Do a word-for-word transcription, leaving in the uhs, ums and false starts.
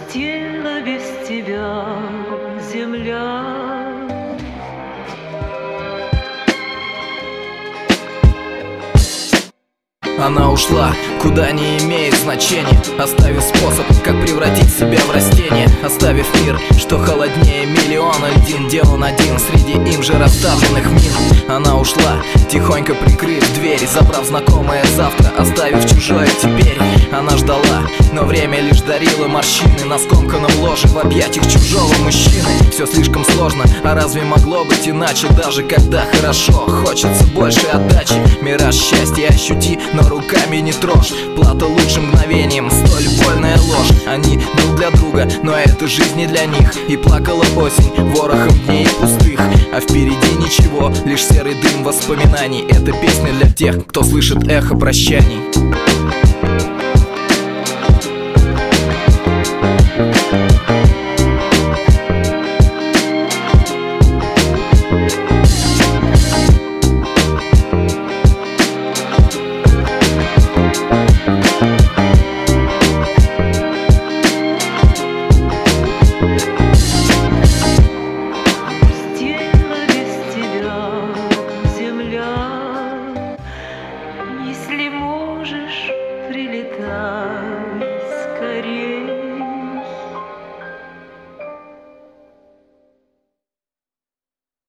опустела без тебя земля. Она ушла, куда не имеет значения, оставив способ, как превратить себя в растение. Оставив мир, что холоднее миллиона льдин, где он один среди им же расставленных мин. Она ушла, тихонько прикрыв дверь, забрав знакомое завтра, оставив чужое теперь. Она ждала, но время лишь дарило морщины на скомканном ложе в объятиях чужого мужчины. Все слишком сложно, а разве могло быть иначе? Даже когда хорошо, хочется больше отдачи. Мираж счастья ощути, но руками не трожь. Плата лучшим мгновением, столь больная ложь. Они друг для друга, но эта жизнь не для них. И плакала осень ворохом дней пустых, а впереди ничего, лишь серый дым воспоминаний. Эта песня для тех, кто слышит эхо прощаний.